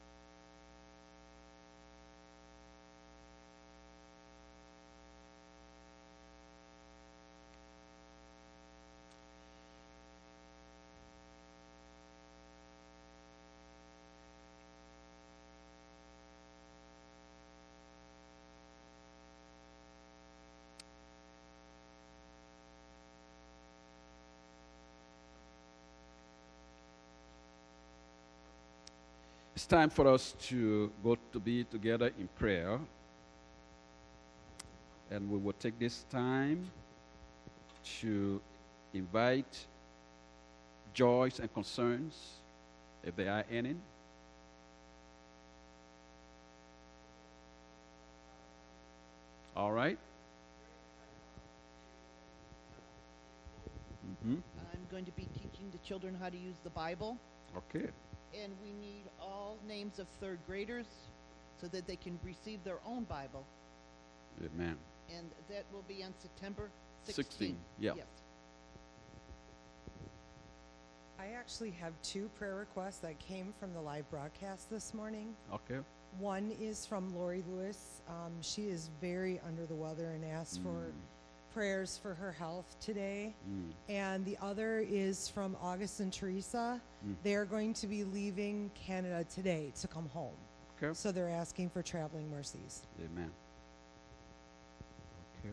It's time for us to go to be together in prayer. And we will take this time to invite joys and concerns, if there are any. All right? Mm-hmm. I'm going to be teaching the children how to use the Bible. Okay. And we need all names of third graders so that they can receive their own Bible. Amen. And that will be on September sixteenth. sixteen, yeah. Yes. I actually have two prayer requests that came from the live broadcast this morning. Okay. One is from Lori Lewis. Um, she is very under the weather and asked Mm. for prayers for her health today. Mm. And the other is from August and Teresa. Mm. They're going to be leaving Canada today to come home. Okay. So they're asking for traveling mercies. Amen. Okay.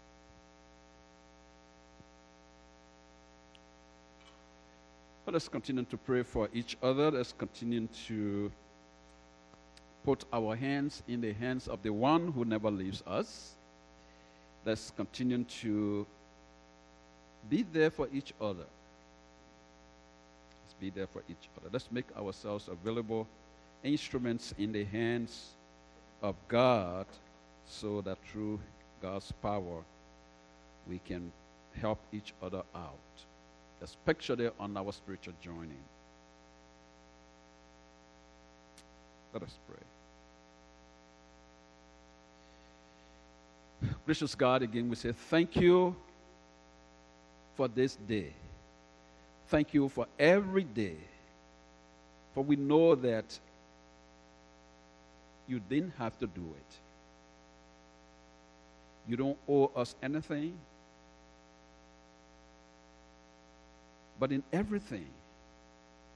Let us continue to pray for each other. Let's continue to put our hands in the hands of the one who never leaves us. Let's continue to be there for each other. Let's be there for each other. Let's make ourselves available instruments in the hands of God so that through God's power we can help each other out. Let's picture it on our spiritual journey. Let us pray. Gracious God, again we say thank you for this day. Thank you for every day. For we know that you didn't have to do it. You don't owe us anything. But in everything,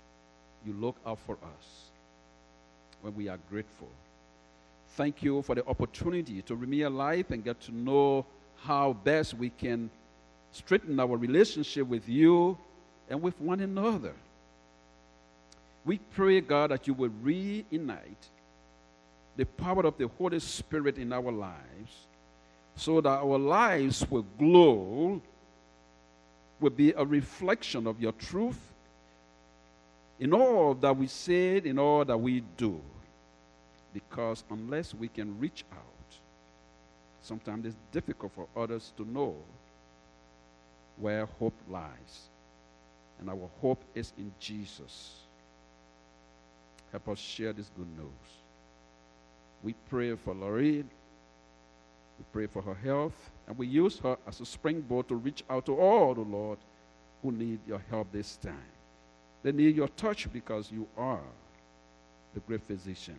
You look out for us when we are grateful. Thank you for the opportunity to remain alive and get to know how best we can strengthen our relationship with you and with one another. We pray, God, that you will reignite the power of the Holy Spirit in our lives so that our lives will glow, will be a reflection of your truth in all that we say, in all that we do. Because unless we can reach out, sometimes it's difficult for others to know where hope lies. And our hope is in Jesus. Help us share this good news. We pray for Lorraine. We pray for her health. And we use her as a springboard to reach out to all the Lord who need your help this time. They need your touch because you are the great physician.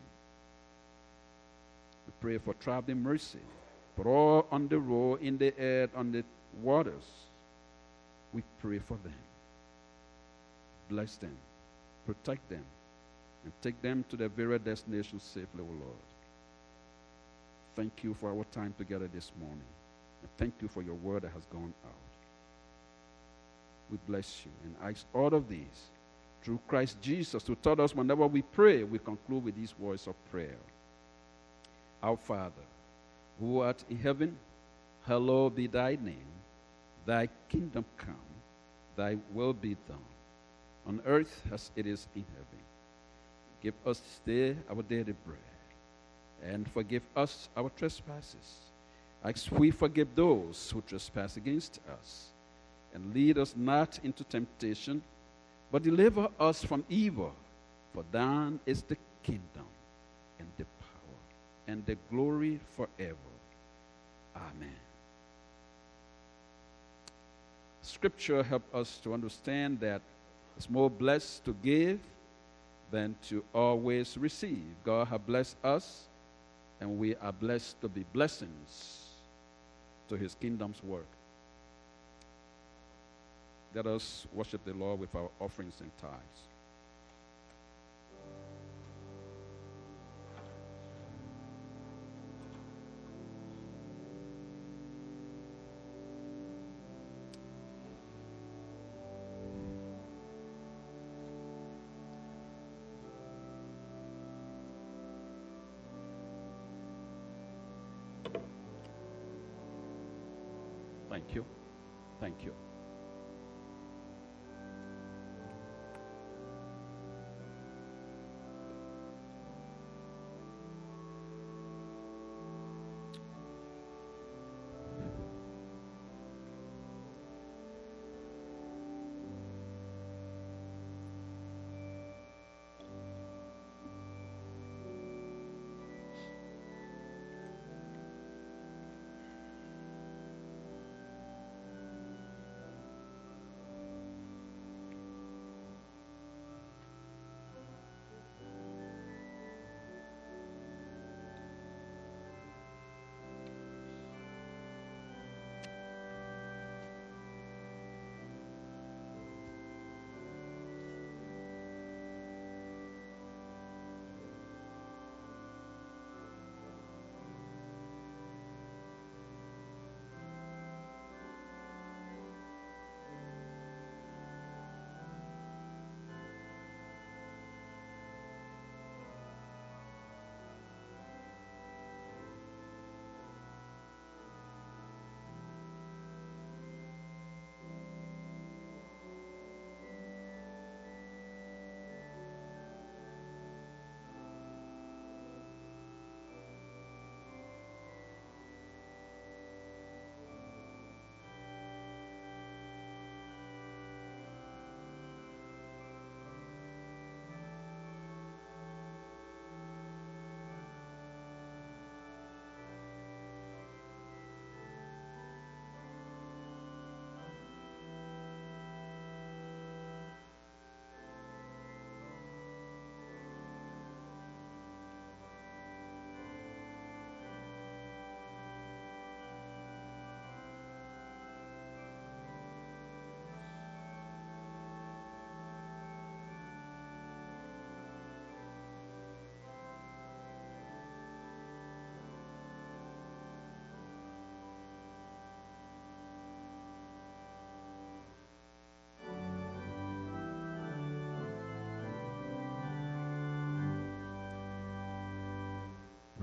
We pray for traveling mercy, for all on the road, in the air, on the waters. We pray for them. Bless them, protect them, and take them to their very destination safely, O Lord. Thank you for our time together this morning. And thank you for your word that has gone out. We bless you and ask all of these through Christ Jesus, who taught us whenever we pray, we conclude with these words of prayer. Our Father, who art in heaven, hallowed be thy name. Thy kingdom come, thy will be done, on earth as it is in heaven. Give us this day our daily bread, and forgive us our trespasses, as we forgive those who trespass against us. And lead us not into temptation, but deliver us from evil. For thine is the kingdom, and the power, and the glory forever. Amen. Scripture helps us to understand that it's more blessed to give than to always receive. God has blessed us, and we are blessed to be blessings to his kingdom's work. Let us worship the Lord with our offerings and tithes. Thank you. Thank you.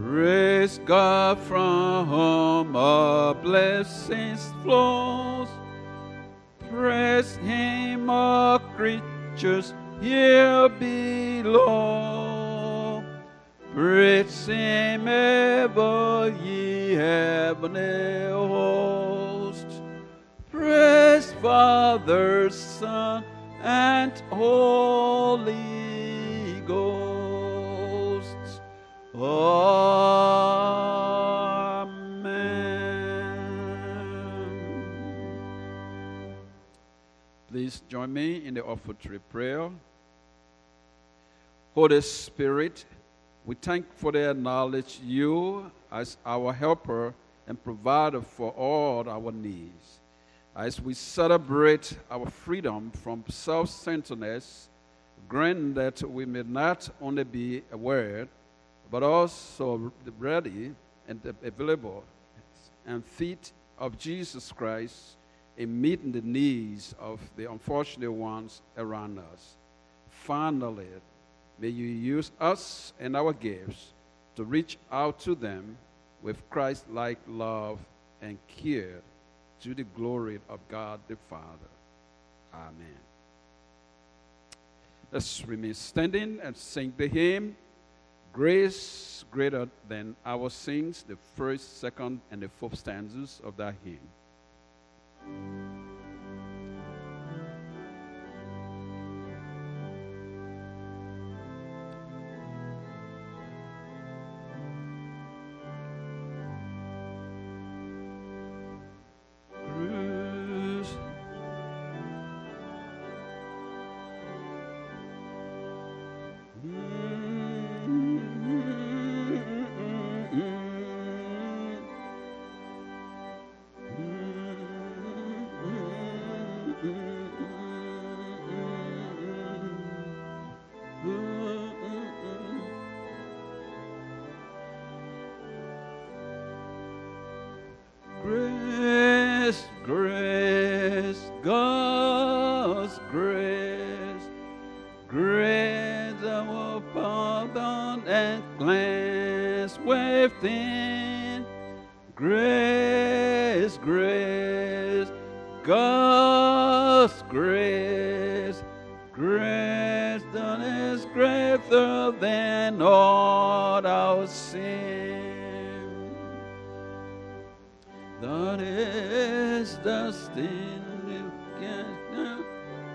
Praise God from whom all blessings flows. Praise Him, all creatures here below. Praise Him, ever ye heavenly hosts. Praise Father, Son, and Holy Ghost. Amen. Please join me in the offertory prayer. Holy Spirit, we thank you for the acknowledge you as our helper and provider for all our needs. As we celebrate our freedom from self-centeredness, grant that we may not only be aware, but also ready and available and fit of Jesus Christ in meeting the needs of the unfortunate ones around us. Finally, may you use us and our gifts to reach out to them with Christ-like love and care to the glory of God the Father. Amen. Let's remain standing and sing the hymn, Grace Greater Than Our Sins, the first, second, and the fourth stanzas of that hymn. Grace, grace, God's grace, grace that will pardon and cleanse within. Grace, grace, God's grace, grace that is greater than all our sin. That is the sin you can't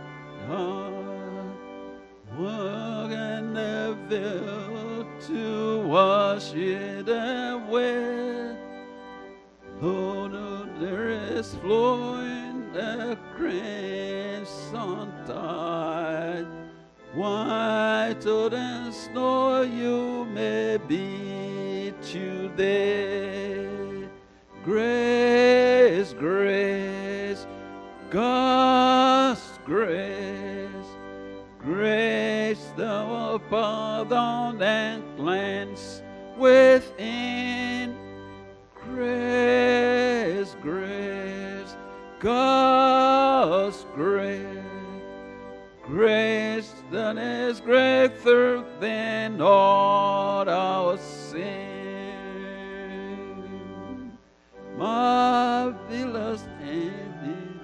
work and never to wash it away. Oh, no, there is flowing the crimson tide, whiter than snow you may be today. Grace, grace, God's grace, grace that will pardon and cleanse within. Grace, grace, God's grace, grace that is greater than all our sin. Marvelous and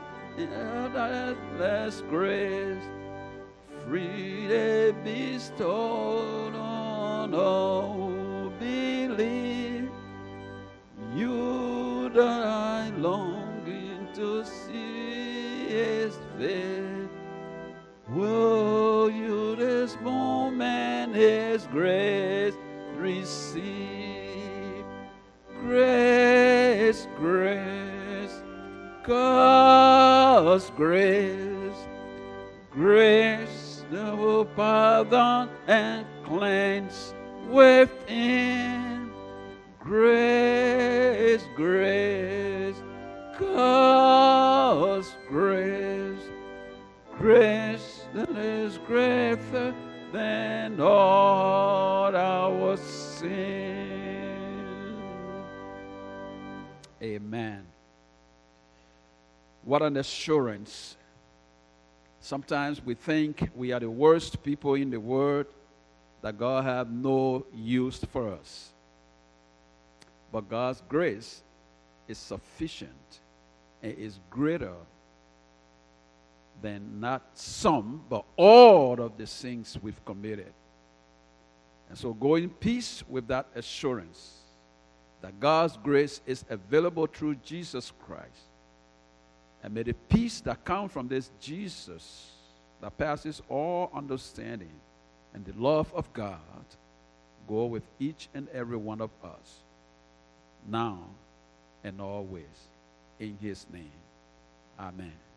endless grace, freely bestowed on all who believe. You that I longing to see His face, will you this moment His grace receive? Grace, grace, God's grace, grace that will pardon and cleanse within. Grace, grace, God's grace, grace that is greater than all our sin. Amen. What an assurance. Sometimes we think we are the worst people in the world, that God have no use for us. But God's grace is sufficient and is greater than not some, but all of the sins we've committed. And so go in peace with that assurance that God's grace is available through Jesus Christ. And may the peace that comes from this Jesus that passes all understanding and the love of God go with each and every one of us, now and always. In his name, amen.